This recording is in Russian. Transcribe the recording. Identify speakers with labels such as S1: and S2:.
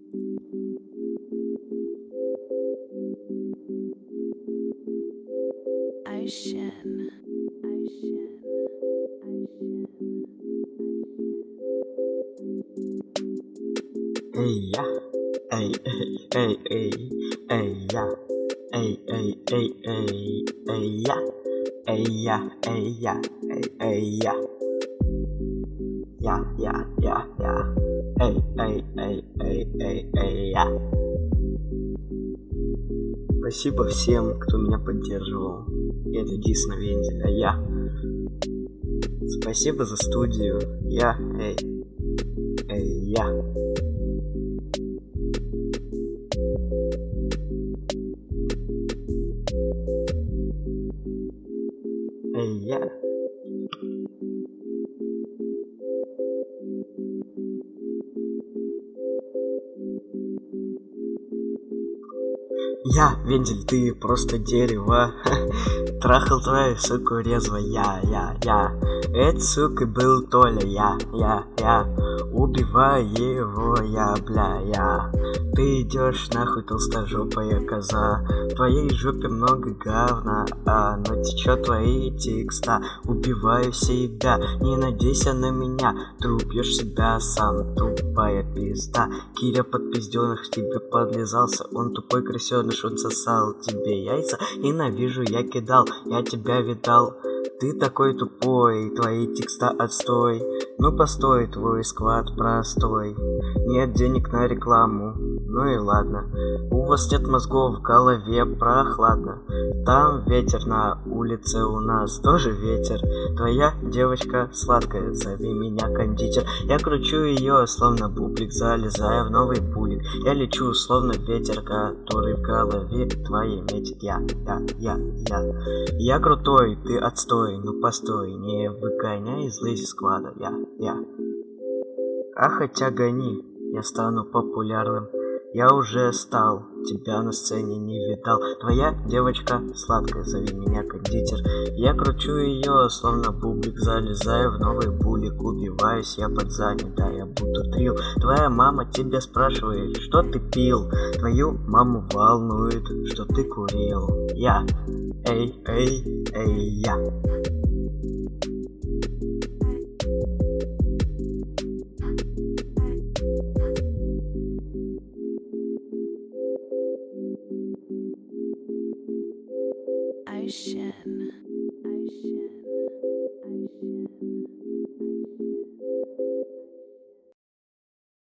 S1: Ocean.
S2: Эй, я, эй, эй, эй, эй, эй, я, эй, эй, эй, эй, эй, я, эй, я, эй, я, эй, я, эй, эй, эй, эй, эй, эй, я. Спасибо всем, кто меня поддерживал. Это Дис на Вендель, а я. Спасибо за студию. Я, эй, я. Эй, я. Я, Вендель, ты просто дерево. Трахал твою суку резво, я. Этой сукой был Толя, я. Убиваю его, я. Ты идешь нахуй, толстожопая коза. В твоей жопе много говна, но течет твои текста. Убиваю себя, не надейся на меня. Ты убьешь себя сам, тупая пизда. Киря подпиздённых в тебе подлизался. Он тупой крысёныш, он сосал тебе яйца. Ненавижу, я кидал, я тебя видал. Ты такой тупой, твои текста отстой. Ну постой, твой сквад простой. Нет денег на рекламу, ну и ладно. У вас нет мозгов, в голове прохладно. Там ветер, на улице у нас тоже ветер. Твоя девочка сладкая, зови меня кондитер. Я кручу ее, словно бублик, залезая в новый пулик. Я лечу, словно ветер, который в голове твоей метит. Я крутой, ты отстой, ну постой, не выгоняй из лызи сквада, я. А хотя гони, я стану популярным. Я уже стал, тебя на сцене не видал. Твоя девочка сладкая, зови меня кондитер. Я кручу ее, словно бублик, залезаю в новый булик. Убиваюсь я под задний, да, я буду дрил. Твоя мама тебя спрашивает, что ты пил. Твою маму волнует, что ты курил. Я, эй, я.